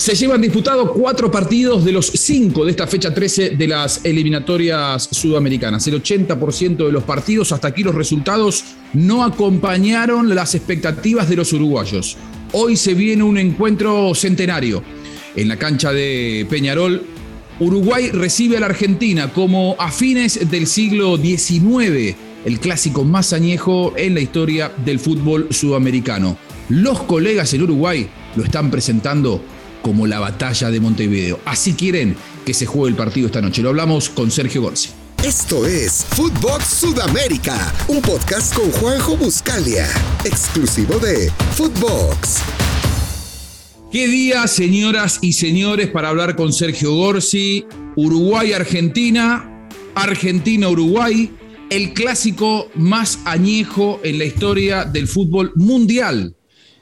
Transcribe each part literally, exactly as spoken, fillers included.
Se llevan disputados cuatro partidos de los cinco de esta fecha trece de las eliminatorias sudamericanas. El ochenta por ciento de los partidos, hasta aquí los resultados, no acompañaron las expectativas de los uruguayos. Hoy se viene un encuentro centenario. En la cancha de Peñarol, Uruguay recibe a la Argentina como a fines del siglo diecinueve, el clásico más añejo en la historia del fútbol sudamericano. Los colegas en Uruguay lo están presentando como la batalla de Montevideo. Así quieren que se juegue el partido esta noche. Lo hablamos con Sergio Gorsi. Esto es Footbox Sudamérica, un podcast con Juanjo Buscalia, exclusivo de Footbox. Qué día, señoras y señores, para hablar con Sergio Gorsi. Uruguay-Argentina, Argentina-Uruguay, el clásico más añejo en la historia del fútbol mundial.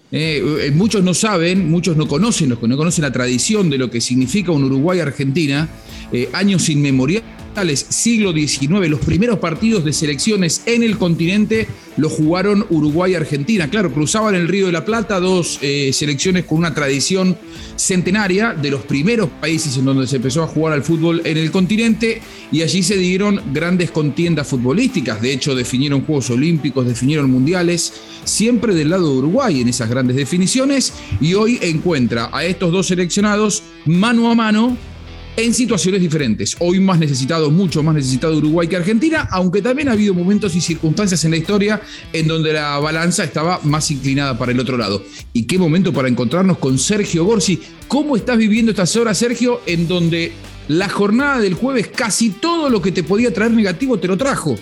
Eh, muchos no saben, muchos no conocen, los que no conocen la tradición de lo que significa un Uruguay-Argentina, eh, años inmemoriales, siglo diecinueve, los primeros partidos de selecciones en el continente los jugaron Uruguay-Argentina. Claro, cruzaban el Río de la Plata, dos eh, selecciones con una tradición centenaria, de los primeros países en donde se empezó a jugar al fútbol en el continente, y allí se dieron grandes contiendas futbolísticas. De hecho, definieron Juegos Olímpicos, definieron mundiales, siempre del lado de Uruguay en esas grandes definiciones, y hoy encuentra a estos dos seleccionados mano a mano en situaciones diferentes. Hoy más necesitado, mucho más necesitado Uruguay que Argentina, aunque también ha habido momentos y circunstancias en la historia en donde la balanza estaba más inclinada para el otro lado. Y qué momento para encontrarnos con Sergio Gorsi. ¿Cómo estás viviendo estas horas, Sergio, en donde la jornada del jueves casi todo lo que te podía traer negativo te lo trajo?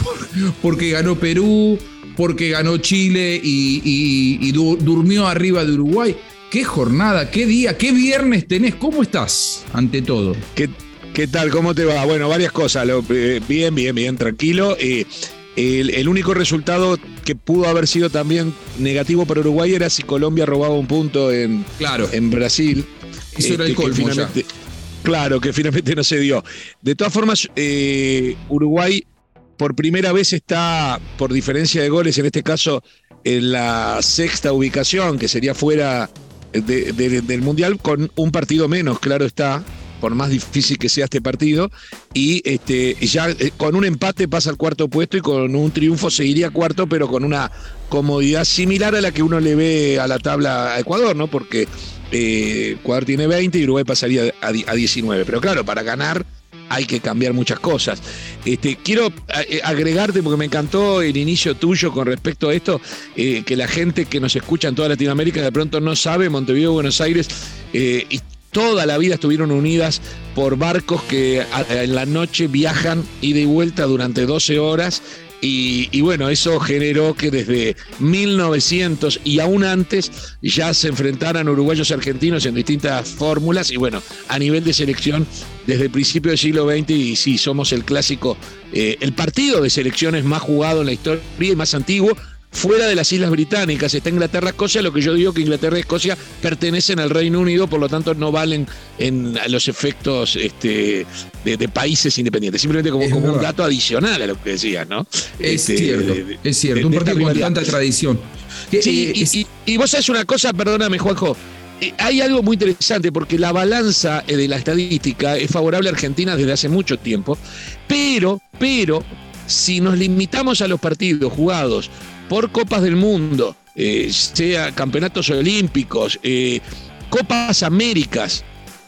Porque ganó Perú, porque ganó Chile y, y, y du- durmió arriba de Uruguay. Qué jornada, qué día, qué viernes tenés. ¿Cómo estás, ante todo? ¿Qué, qué tal? ¿Cómo te va? Bueno, varias cosas. Lo, eh, bien, bien, bien, tranquilo. Eh, el, el único resultado que pudo haber sido también negativo para Uruguay era si Colombia robaba un punto en, claro. en Brasil. Eso era el que colmo finalmente, ya. Claro, que finalmente no se dio. De todas formas, eh, Uruguay por primera vez está, por diferencia de goles, en este caso, en la sexta ubicación, que sería fuera De, de, del Mundial, con un partido menos, claro está, por más difícil que sea este partido, y este, ya eh, con un empate pasa al cuarto puesto y con un triunfo seguiría cuarto, pero con una comodidad similar a la que uno le ve a la tabla a Ecuador, ¿no? Porque eh, Ecuador tiene veinte y Uruguay pasaría a, a diecinueve, pero claro, para ganar hay que cambiar muchas cosas. Este, quiero agregarte, porque me encantó el inicio tuyo con respecto a esto, eh, que la gente que nos escucha en toda Latinoamérica de pronto no sabe, Montevideo, Buenos Aires, eh, y toda la vida estuvieron unidas por barcos que a, en la noche viajan ida y vuelta durante doce horas. Y, y bueno, eso generó que desde mil novecientos y aún antes ya se enfrentaran uruguayos y argentinos en distintas fórmulas. Y bueno, a nivel de selección, desde el principio del siglo veinte, y sí, somos el clásico, eh, el partido de selecciones más jugado en la historia y más antiguo, fuera de las Islas Británicas. Está Inglaterra, Escocia, lo que yo digo que Inglaterra y Escocia pertenecen al Reino Unido, por lo tanto no valen en los efectos este, de, de países independientes, simplemente como, como un dato adicional a lo que decías, ¿no? Es este, cierto, de, de, es cierto, de, un de partido con tanta tradición. Sí, y, y, y vos sabés una cosa, perdóname, Juanjo, eh, hay algo muy interesante, porque la balanza de la estadística es favorable a Argentina desde hace mucho tiempo, pero, pero, si nos limitamos a los partidos jugados por Copas del Mundo, eh, sea campeonatos olímpicos, eh, Copas Américas,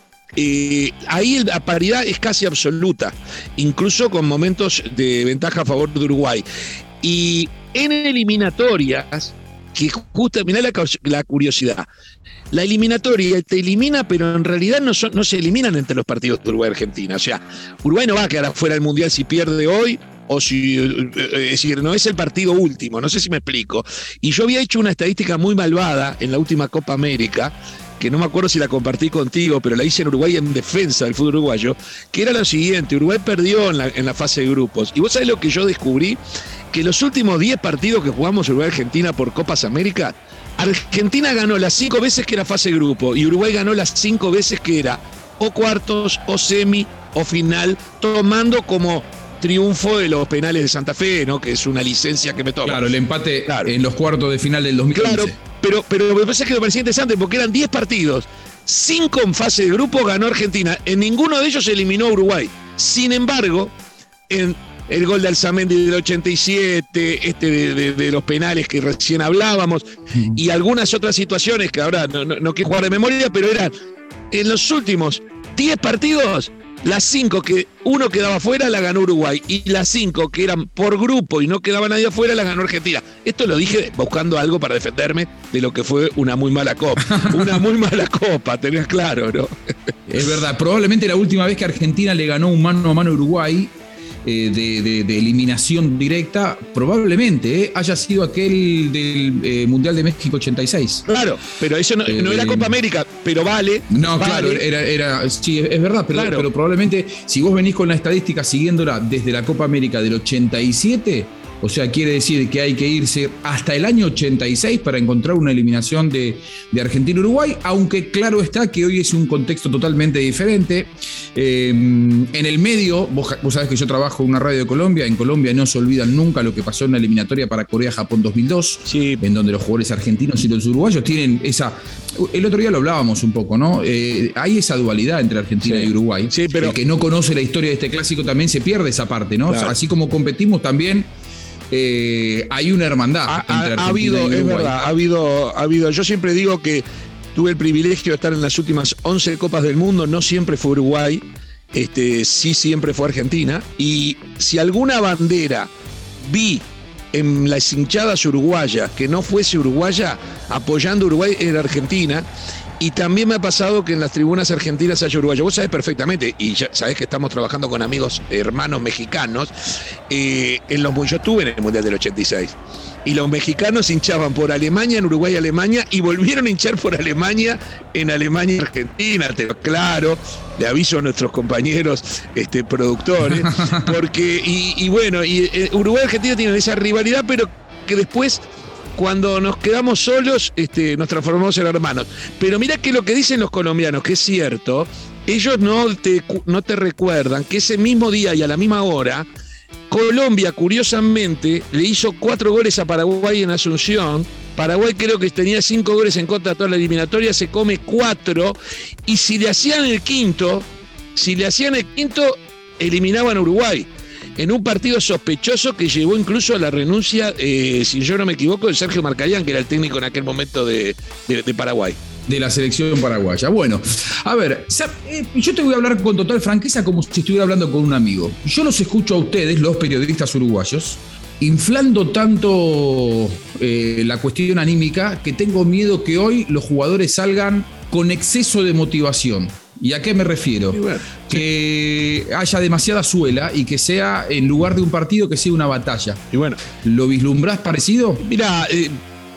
eh, ahí la paridad es casi absoluta, incluso con momentos de ventaja a favor de Uruguay. Y en eliminatorias, que justo, mirá la, la curiosidad, la eliminatoria te elimina, pero en realidad no, son, no se eliminan entre los partidos de Uruguay y Argentina. O sea, Uruguay no va a quedar afuera del Mundial si pierde hoy, o si, es decir, no es el partido último, no sé si me explico. Y yo había hecho una estadística muy malvada en la última Copa América, que no me acuerdo si la compartí contigo, pero la hice en Uruguay en defensa del fútbol uruguayo, que era lo siguiente: Uruguay perdió en la, en la fase de grupos. Y vos sabés lo que yo descubrí, que los últimos diez partidos que jugamos Uruguay-Argentina por Copas América, Argentina ganó las cinco veces que era fase de grupo, y Uruguay ganó las cinco veces que era o cuartos, o semi, o final, tomando como triunfo de los penales de Santa Fe, ¿no? Que es una licencia que me toca. Claro, el empate claro. en los cuartos de final del dos mil quince. Claro, pero, pero me parece que me parecía interesante porque eran diez partidos cinco en fase de grupo ganó Argentina. En ninguno de ellos eliminó a Uruguay. Sin embargo, en el gol de Alzamendi del ochenta y siete, este de, de, de los penales que recién hablábamos, mm. y algunas otras situaciones que ahora no, no, no quiero jugar de memoria, pero eran en los últimos diez partidos, las cinco que uno quedaba fuera la ganó Uruguay, y las cinco que eran por grupo y no quedaba nadie afuera la ganó Argentina. Esto lo dije buscando algo para defenderme de lo que fue una muy mala copa. Una muy mala copa, tenés claro, ¿no? Es verdad, probablemente la última vez que Argentina le ganó un mano a mano a Uruguay, eh, de, de, de eliminación directa, probablemente eh, haya sido aquel del eh, Mundial de México ochenta y seis. Claro, pero eso no, eh, no era Copa América, pero vale. No, vale. claro, era, era, sí, es verdad, pero, claro. pero probablemente si vos venís con la estadística siguiéndola desde la Copa América del ochenta y siete, o sea, quiere decir que hay que irse hasta el año ochenta y seis para encontrar una eliminación de, de Argentina-Uruguay, aunque claro está que hoy es un contexto totalmente diferente. Eh, en el medio, vos, vos sabés que yo trabajo en una radio de Colombia, en Colombia no se olvidan nunca lo que pasó en la eliminatoria para Corea-Japón dos mil dos, sí. en donde los jugadores argentinos y los uruguayos tienen esa... El otro día lo hablábamos un poco, ¿no? Eh, hay esa dualidad entre Argentina sí. y Uruguay. Sí, pero... El que no conoce la historia de este clásico también se pierde esa parte, ¿no? Claro. O sea, así como competimos también... Eh, hay una hermandad ha, entre Argentina ha habido, y Uruguay. Es verdad, ha habido, ha habido. Yo siempre digo que tuve el privilegio de estar en las últimas once Copas del Mundo, no siempre fue Uruguay, este, sí siempre fue Argentina, y si alguna bandera vi en las hinchadas uruguayas que no fuese uruguaya, apoyando a Uruguay, era Argentina. Y también me ha pasado que en las tribunas argentinas hay uruguayos. Vos sabés perfectamente, y ya sabés que estamos trabajando con amigos hermanos mexicanos, eh, en los, yo estuve en el Mundial del ochenta y seis, y los mexicanos hinchaban por Alemania, en Uruguay, Alemania, y volvieron a hinchar por Alemania, en Alemania, Argentina, te lo claro, le aviso a nuestros compañeros este, productores, porque, y, y bueno, y, eh, Uruguay y Argentina tienen esa rivalidad, pero que después... Cuando nos quedamos solos, este, nos transformamos en hermanos. Pero mira que lo que dicen los colombianos, que es cierto, ellos no te, no te recuerdan que ese mismo día y a la misma hora, Colombia, curiosamente, le hizo cuatro goles a Paraguay en Asunción. Paraguay creo que tenía cinco goles en contra de toda la eliminatoria, se come cuatro, y si le hacían el quinto, si le hacían el quinto, eliminaban a Uruguay. En un partido sospechoso que llevó incluso a la renuncia, eh, si yo no me equivoco, de Sergio Marcarián, que era el técnico en aquel momento de, de, de Paraguay. De la selección paraguaya. Bueno, a ver, yo te voy a hablar con total franqueza como si estuviera hablando con un amigo. Yo los escucho a ustedes, los periodistas uruguayos, inflando tanto eh, la cuestión anímica que tengo miedo que hoy los jugadores salgan con exceso de motivación. ¿Y a qué me refiero? Bueno, que sí. haya demasiada suela y que sea, en lugar de un partido, que sea una batalla. Y bueno, ¿lo vislumbrás parecido? Mira, eh,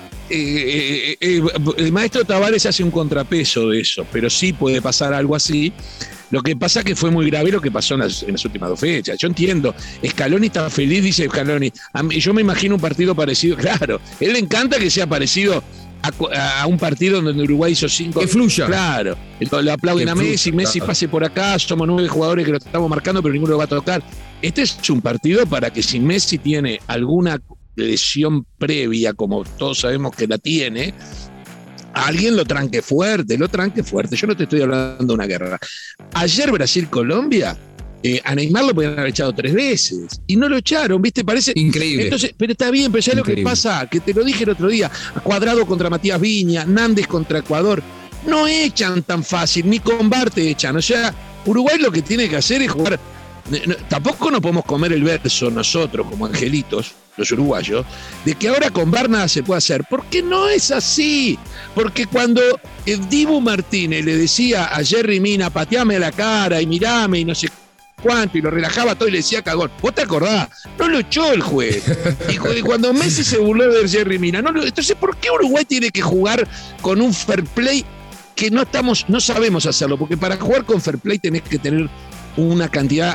eh, eh, el maestro Tavares hace un contrapeso de eso, pero sí puede pasar algo así. Lo que pasa es que fue muy grave lo que pasó en las, en las últimas dos fechas. Yo entiendo, Scaloni está feliz, dice Scaloni. A mí, yo me imagino un partido parecido, claro. A él le encanta que sea parecido a, a un partido donde Uruguay hizo cinco. Que fluya. Claro. Le aplauden a Messi, fluya, Messi claro. pase por acá, somos nueve jugadores que lo estamos marcando, pero ninguno lo va a tocar. Este es un partido para que si Messi tiene alguna lesión previa, como todos sabemos que la tiene, alguien lo tranque fuerte, lo tranque fuerte. Yo no te estoy hablando de una guerra. Ayer Brasil-Colombia, eh, a Neymar lo podían haber echado tres veces y no lo echaron, ¿viste? Parece increíble. Entonces, pero está bien, pero ¿sabes lo que pasa? Que te lo dije el otro día, Cuadrado contra Matías Viña, Nández contra Ecuador, no echan tan fácil, ni con V A R te echan. O sea, Uruguay lo que tiene que hacer es jugar. No, tampoco nos podemos comer el verso nosotros como angelitos, los uruguayos, de que ahora con V A R nada se puede hacer, porque no es así. Porque cuando el Dibu Martínez le decía a Jerry Mina, pateame la cara y mirame y no sé cuánto, y lo relajaba todo y le decía cagón, ¿vos te acordás? No lo echó el juez. Y cuando Messi se burló de Jerry Mina, no lo, entonces ¿por qué Uruguay tiene que jugar con un fair play que no estamos, no sabemos hacerlo? Porque para jugar con fair play tenés que tener una cantidad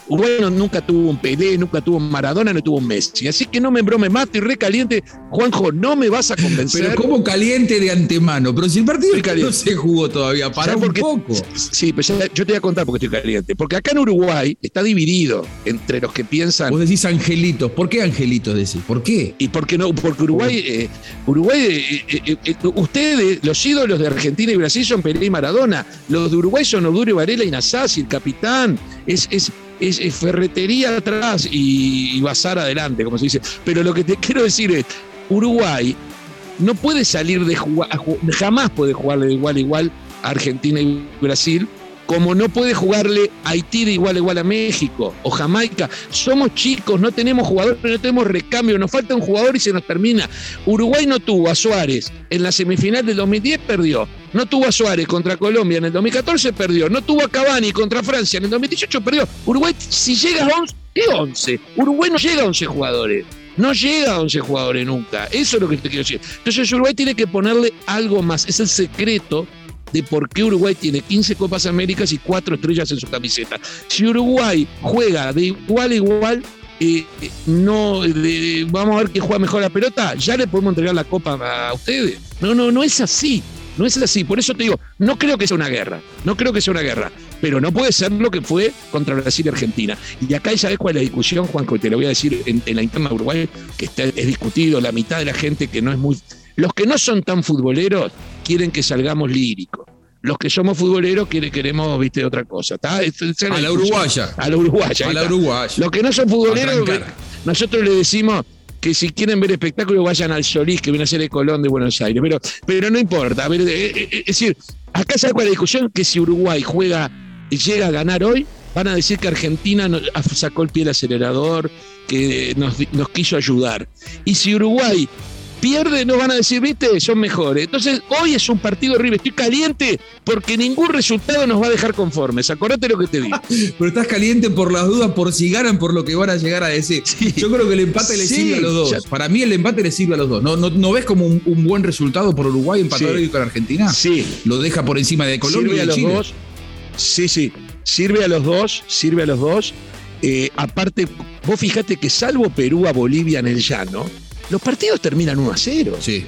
Uruguay no, nunca tuvo un Pelé, nunca tuvo un Maradona, no tuvo un Messi. Así que no me embromes más, estoy re caliente. Juanjo, no me vas a convencer. Pero como caliente de antemano. Pero si el partido no se jugó todavía, para un porque, poco. Sí, pero ya, yo te voy a contar porque estoy caliente. Porque acá en Uruguay está dividido entre los que piensan... Vos decís angelitos. ¿Por qué angelitos decís? ¿Por qué? Y porque no, porque Uruguay, eh, Uruguay, eh, eh, eh, ustedes, los ídolos de Argentina y Brasil son Pelé y Maradona. Los de Uruguay son Obdulio Varela y Nasazzi, el capitán. Es... es Es, es ferretería atrás y, y bazar adelante, como se dice. Pero lo que te quiero decir es, Uruguay no puede salir de jugar, jamás puede jugarle de igual a igual a Argentina y Brasil, como no puede jugarle a Haití de igual a igual a México o Jamaica. Somos chicos, no tenemos jugadores, no tenemos recambio, nos falta un jugador y se nos termina. Uruguay no tuvo a Suárez en la semifinal del dos mil diez, perdió. No tuvo a Suárez contra Colombia en el dos mil catorce, perdió. No tuvo a Cavani contra Francia en el dos mil dieciocho, perdió. Uruguay, si llega a once, ¿qué once? Uruguay no llega a once jugadores. No llega a once jugadores nunca. Eso es lo que te quiero decir. Entonces Uruguay tiene que ponerle algo más. Es el secreto de por qué Uruguay tiene quince Copas Américas y cuatro estrellas en su camiseta. Si Uruguay juega de igual a igual, eh, no, de, vamos a ver quién juega mejor la pelota, ya le podemos entregar la Copa a ustedes. No, no, no es así. No es así. Por eso te digo, no creo que sea una guerra. No creo que sea una guerra. Pero no puede ser lo que fue contra Brasil y Argentina. Y acá, ¿sabes cuál es la discusión, Juanjo? Y te lo voy a decir en, en la interna de Uruguay, que está, es discutido. La mitad de la gente que no es muy... Los que no son tan futboleros quieren que salgamos líricos. Los que somos futboleros quiere, queremos, viste, otra cosa. ¿Está? A la uruguaya. A la uruguaya. A la uruguaya. Los que no son futboleros, nosotros le decimos que si quieren ver espectáculo vayan al Solís, que viene a ser el Colón de Buenos Aires. Pero, pero no importa. A ver, es decir, acá sabe cuál es la discusión, que si Uruguay juega y llega a ganar hoy, van a decir que Argentina nos, sacó el pie del acelerador, que nos, nos quiso ayudar. Y si Uruguay pierde, nos van a decir, viste, son mejores. Entonces, hoy es un partido horrible. Estoy caliente porque ningún resultado nos va a dejar conformes. Acordate lo que te digo. Pero estás caliente por las dudas, por si ganan, por lo que van a llegar a decir. Sí. Yo creo que el empate le sí, sirve a los dos. Ya. Para mí el empate le sirve a los dos. ¿No, no, no ves como un, un buen resultado por Uruguay empatar hoy sí. con Argentina? Sí. Lo deja por encima de Colombia sirve y a los Chile. Dos. Sí, sí. Sirve a los dos, sirve a los dos. Eh, aparte, vos fijate que salvo Perú a Bolivia en el llano, los partidos terminan uno a cero. Sí.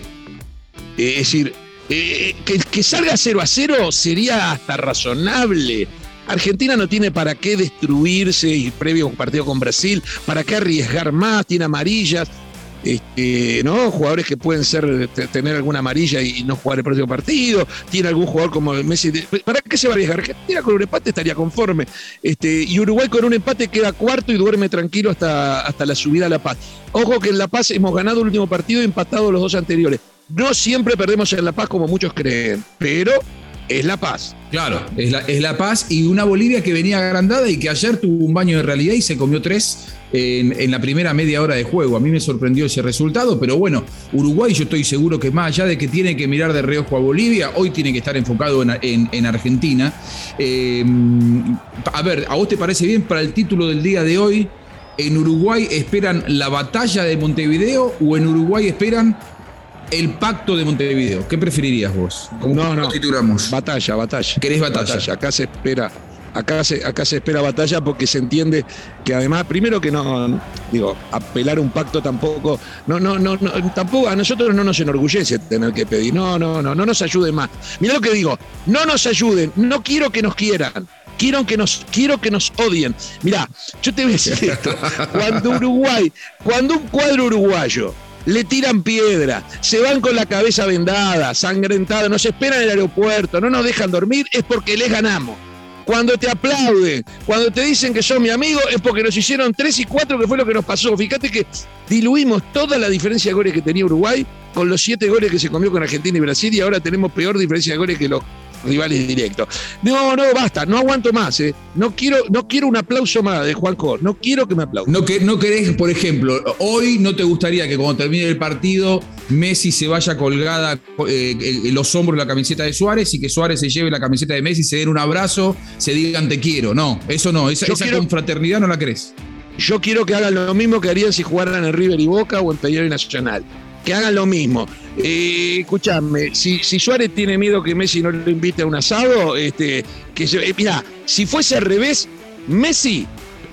Eh, es decir, eh, que, que salga cero a cero sería hasta razonable. Argentina no tiene para qué destruirse y previo a un partido con Brasil, para qué arriesgar más, tiene amarillas, este, ¿no? Jugadores que pueden ser tener alguna amarilla y no jugar el próximo partido, tiene algún jugador como Messi. ¿Para qué se va a arriesgar? Argentina con un empate estaría conforme. Este, y Uruguay con un empate queda cuarto y duerme tranquilo hasta, hasta la subida a La Paz. Ojo que en La Paz hemos ganado el último partido y empatado los dos anteriores. No siempre perdemos en La Paz como muchos creen, pero es La Paz. Claro, es la, es La Paz y una Bolivia que venía agrandada y que ayer tuvo un baño de realidad y se comió tres en, en la primera media hora de juego. A mí me sorprendió ese resultado, pero bueno, Uruguay yo estoy seguro que más allá de que tiene que mirar de reojo a Bolivia, hoy tiene que estar enfocado en, en, en Argentina. Eh, a ver, ¿a vos te parece bien para el título del día de hoy? ¿En Uruguay esperan la batalla de Montevideo o en Uruguay esperan el pacto de Montevideo? ¿Qué preferirías vos? ¿Cómo no, no. titulamos? Batalla, batalla. ¿Querés batalla? batalla. Acá se espera, acá se, acá se espera batalla porque se entiende que además, primero que no, no digo, apelar a un pacto tampoco, no, no, no, no, tampoco a nosotros no nos enorgullece tener que pedir. No, no, no, no nos ayuden más. Mirá lo que digo, no nos ayuden, no quiero que nos quieran. Quiero que, nos, quiero que nos odien. Mirá, yo te voy a decir esto. Cuando Uruguay, cuando un cuadro uruguayo le tiran piedra, se van con la cabeza vendada, sangrentada, nos esperan en el aeropuerto, no nos dejan dormir, es porque les ganamos. Cuando te aplauden, cuando te dicen que son mi amigo, es porque nos hicieron tres y cuatro, que fue lo que nos pasó. Fíjate que diluimos toda la diferencia de goles que tenía Uruguay con los siete goles que se comió con Argentina y Brasil, y ahora tenemos peor diferencia de goles que los rivales directos. No, no, basta, no aguanto más, ¿eh? No quiero, no quiero un aplauso más de Juanjo, no quiero que me aplaudan. No, que, no querés, por ejemplo, hoy no te gustaría que cuando termine el partido Messi se vaya colgada eh, en los hombros la camiseta de Suárez y que Suárez se lleve la camiseta de Messi, se den un abrazo, se digan te quiero. No, eso no, esa, esa quiero, confraternidad no la querés. Yo quiero que hagan lo mismo que harían si jugaran en River y Boca o en Peñarol y Nacional. Que hagan lo mismo. Eh, escuchame, si, si Suárez tiene miedo que Messi no lo invite a un asado, este, que se, eh, mirá, si fuese al revés, Messi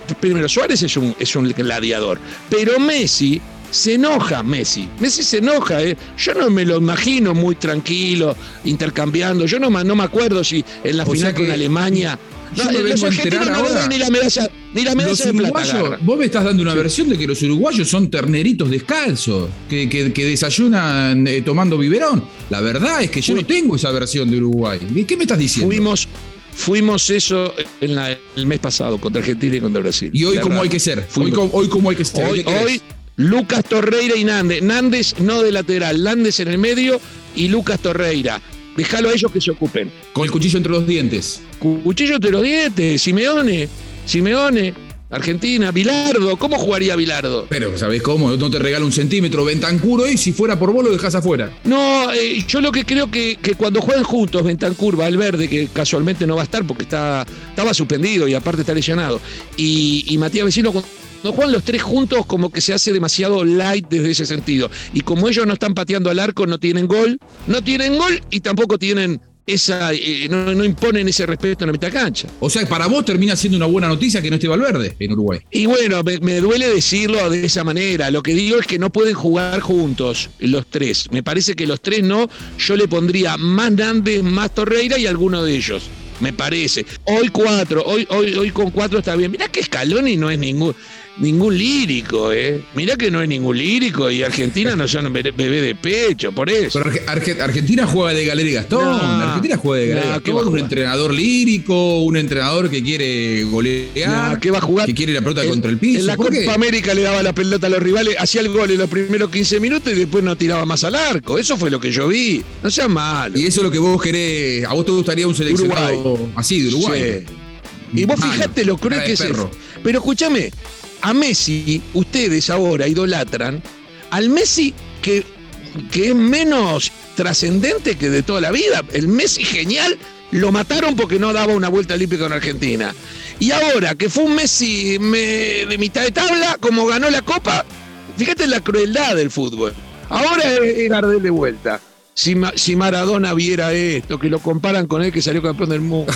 primero, Suárez es un, es un gladiador, pero Messi se enoja, Messi. Messi se enoja, ¿eh? Yo no me lo imagino muy tranquilo, intercambiando. Yo no, no me acuerdo si en la o final sea que, con Alemania. Yo No, me los vengo a argentinos enterar no ahora. dan ni la medalla, ni la medalla Los de plata. uruguayos, agarran. vos me estás dando una Sí. versión de que los uruguayos son terneritos descalzos, que, que, que desayunan eh, tomando biberón. La verdad es que yo Fui- no tengo esa versión de Uruguay. ¿Qué me estás diciendo? Fuimos, fuimos eso en la- el mes pasado contra Argentina y contra Brasil. y hoy La cómo verdad. hay que ser. Hoy, Fuimos. co- hoy cómo hay que ser. Hoy, ¿Qué crees? hoy, Lucas Torreira y Nández. Nández no de lateral, Nández en el medio y Lucas Torreira. Dejalo a ellos que se ocupen. Con el cuchillo entre los dientes. Cuchillo entre los dientes, Simeone, Simeone, Argentina, Bilardo. ¿Cómo jugaría Bilardo? Pero, ¿sabés cómo? No te regala un centímetro Bentancur y si fuera por vos lo dejás afuera. No, eh, yo lo que creo que, que cuando jueguen juntos, Bentancur, Valverde, que casualmente no va a estar porque está, estaba suspendido y aparte está lesionado, y, y Matías Vecino, cuando juegan los tres juntos, como que se hace demasiado light desde ese sentido. Y como ellos no están pateando al arco, no tienen gol, no tienen gol y tampoco tienen esa, eh, no, no imponen ese respeto en la mitad cancha. O sea, para vos termina siendo una buena noticia que no esté Valverde en Uruguay. Y bueno, me, me duele decirlo de esa manera. Lo que digo es que no pueden jugar juntos los tres. Me parece que los tres no. Yo le pondría más Nández, más Torreira y alguno de ellos. Me parece. Hoy cuatro, hoy, hoy, hoy con cuatro está bien. Mirá que Scaloni no es ningún, ningún lírico, ¿eh? Mirá que no es ningún lírico y Argentina no son be- bebé de pecho, por eso. Pero Arge- Arge- Argentina juega de Galera y Gastón. No, Argentina juega de Galera y no, ¿qué va a Gastón. Un jugar? entrenador lírico, un entrenador que quiere golear. No, ¿qué va a jugar? Que quiere la pelota En- contra el piso. En la ¿Por Copa qué? América le daba la pelota a los rivales, hacía el gol en los primeros quince minutos y después no tiraba más al arco. Eso fue lo que yo vi. No sea malo. Y eso es lo que vos querés. A vos te gustaría un seleccionado Uruguay. así, de Uruguay. Sí. Y vos Malo, fijate lo cruel cara que de es el- perro. Pero escúchame, a Messi, ustedes ahora idolatran al Messi que, que es menos trascendente que de toda la vida. El Messi genial lo mataron porque no daba una vuelta olímpica en Argentina. Y ahora que fue un Messi me- de mitad de tabla, como ganó la Copa, fíjate la crueldad del fútbol. Ahora es, es Gardel de vuelta. Si, Ma- si Maradona viera esto, que lo comparan con él que salió campeón del mundo.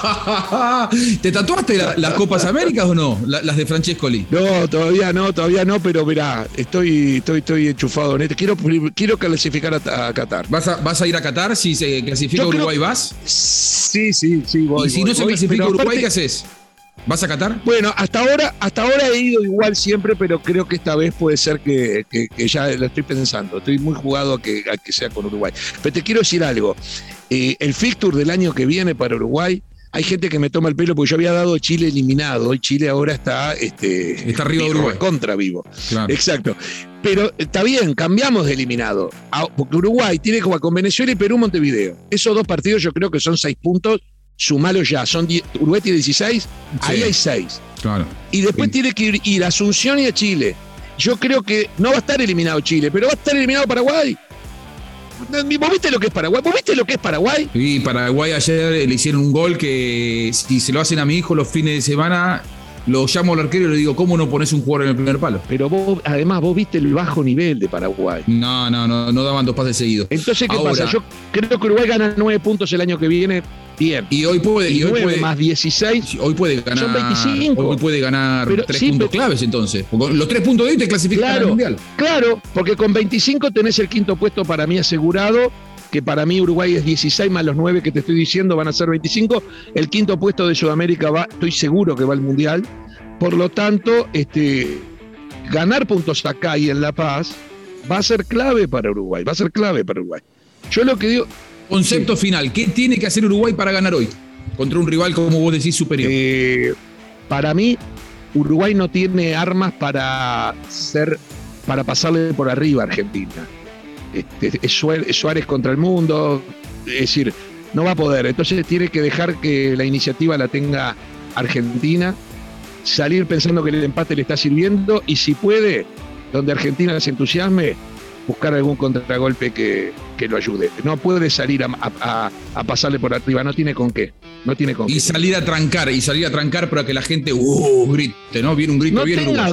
¿Te tatuaste la- las Copas Américas o no? La- las de Francescoli. No, todavía no, todavía no, pero mirá, estoy, estoy, estoy enchufado en esto. Quiero, quiero clasificar a, a Qatar. ¿Vas a, ¿Vas a ir a Qatar si se clasifica Yo creo- Uruguay? ¿Vas? Sí, sí, sí, voy. y si voy, no se voy, clasifica pero Uruguay, aparte- ¿qué haces? ¿Vas a Qatar? Bueno, hasta ahora, hasta ahora he ido igual siempre, pero creo que esta vez puede ser que, que- que ya lo estoy pensando. Estoy muy jugado a que, a que sea con Uruguay. Pero te quiero decir algo. Eh, el fixture del año que viene para Uruguay, hay gente que me toma el pelo porque yo había dado Chile eliminado. Hoy Chile ahora está, este, Está arriba de vivo, Uruguay. contra vivo. Claro. Exacto. Pero está bien, cambiamos de eliminado. Ah, Porque Uruguay tiene que jugar con Venezuela y Perú Montevideo. Esos dos partidos yo creo que son seis puntos. Sumalos ya. Son die- Uruguay tiene dieciséis, ahí Sí. hay seis. Claro. Y después Sí. tiene que ir, ir a Asunción y a Chile. Yo creo que no va a estar eliminado Chile, pero va a estar eliminado Paraguay. ¿Vos viste lo que es Paraguay? ¿Vos viste lo que es Paraguay? Y Paraguay ayer le hicieron un gol que si se lo hacen a mi hijo los fines de semana, lo llamo al arquero y le digo, ¿cómo no pones un jugador en el primer palo? Pero vos, además, vos viste el bajo nivel de Paraguay. No, no, no, no daban dos pases seguidos. Entonces, ¿qué Ahora- pasa? Yo creo que Uruguay gana nueve puntos el año que viene. Bien. Y hoy puede, Y y hoy nueve puede, más dieciséis. hoy puede ganar. Son veinticinco. Hoy puede ganar Pero- tres sí, puntos pero- claves entonces. Porque los tres puntos de hoy te clasifican al Claro, mundial. claro, porque con veinticinco tenés el quinto puesto para mí asegurado, que para mí Uruguay es dieciséis más los nueve que te estoy diciendo van a ser veinticinco. El quinto puesto de Sudamérica va, estoy seguro que va al Mundial. Por lo tanto, este, ganar puntos acá y en La Paz va a ser clave para Uruguay, va a ser clave para Uruguay. Yo lo que digo, Concepto final, ¿qué tiene que hacer Uruguay para ganar hoy? Contra un rival, como vos decís, superior. eh, para mí, Uruguay no tiene armas para ser, para pasarle por arriba a Argentina. Este, es Suárez, es Suárez contra el mundo, es decir, no va a poder. Entonces tiene que dejar que la iniciativa la tenga Argentina, salir pensando que el empate le está sirviendo y si puede, donde Argentina se entusiasme, buscar algún contragolpe que, que lo ayude. No puede salir a, a- a pasarle por arriba, no tiene con qué. No tiene con Y qué. salir a trancar, y salir a trancar para que la gente uh, grite, ¿no? Viene un grito No bien tenga, Uruguay.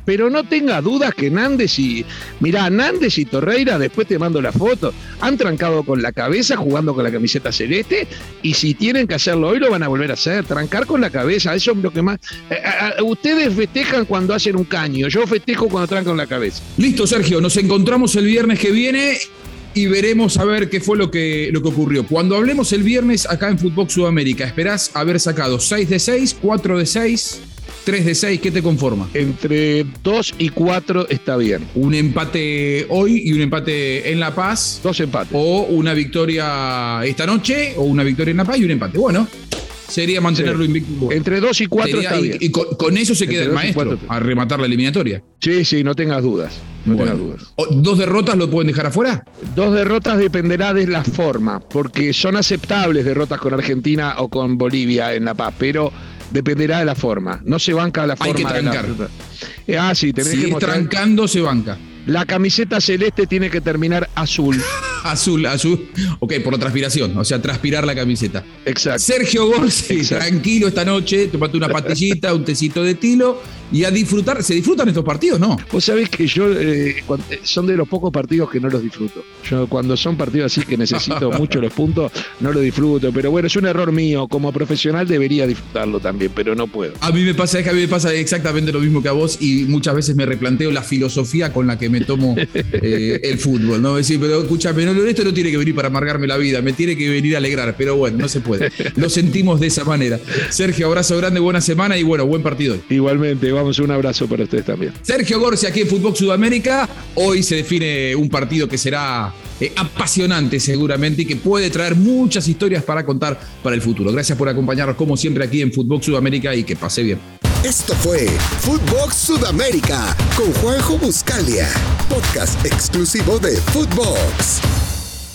pero no tenga dudas que Nández y, mirá, Nández y Torreira, después te mando la foto, han trancado con la cabeza jugando con la camiseta celeste, y si tienen que hacerlo hoy lo van a volver a hacer, trancar con la cabeza, eso es lo que más... Eh, eh, ustedes festejan cuando hacen un caño, yo festejo cuando trancan la cabeza. Listo, Sergio, nos encontramos el viernes que viene y veremos a ver qué fue lo que, lo que ocurrió. Cuando hablemos el viernes acá en Fútbol Sudamérica, ¿esperás haber sacado seis de seis, cuatro de seis, tres de seis? ¿Qué te conforma? Entre dos y cuatro está bien. ¿Un empate hoy y un empate en La Paz? Dos empates. ¿O una victoria esta noche? ¿O una victoria en La Paz y un empate? Bueno, sería mantenerlo sí. invicto. Entre dos y cuatro sería, está y, bien. Y con, con eso se Entre queda el maestro a rematar la eliminatoria. Sí, sí, no tengas dudas. No bueno. tengas dudas. ¿Dos derrotas lo pueden dejar afuera? Dos derrotas dependerá de la forma, porque son aceptables derrotas con Argentina o con Bolivia en La Paz, pero dependerá de la forma. No se banca la forma. Hay que trancar. De la... Ah, sí, tenés si que es mostrar... trancando, se banca. La camiseta celeste tiene que terminar azul. Azul, azul. Ok, por la transpiración, o sea, transpirar la camiseta. Exacto. Sergio Gorsi, Exacto. tranquilo esta noche, tomate una pastillita, un tecito de tilo y a disfrutar. ¿Se disfrutan estos partidos, no? Vos sabés que yo eh, son de los pocos partidos que no los disfruto. Yo cuando son partidos así que necesito mucho los puntos, no los disfruto. Pero bueno, es un error mío. Como profesional debería disfrutarlo también, pero no puedo. A mí me pasa, es que a mí me pasa exactamente lo mismo que a vos y muchas veces me replanteo la filosofía con la que me tomo eh, el fútbol, ¿no? Decir, pero escúchame, no, esto no tiene que venir para amargarme la vida, me tiene que venir a alegrar, pero bueno, no se puede. Lo sentimos de esa manera. Sergio, abrazo grande, buena semana y bueno, buen partido. Igualmente, vamos, un abrazo para ustedes también. Sergio Gorsi aquí en Fútbol Sudamérica. Hoy se define un partido que será eh, apasionante seguramente y que puede traer muchas historias para contar para el futuro. Gracias por acompañarnos como siempre aquí en Fútbol Sudamérica y que pase bien. Esto fue Footbox Sudamérica con Juanjo Buscalia, podcast exclusivo de Footbox.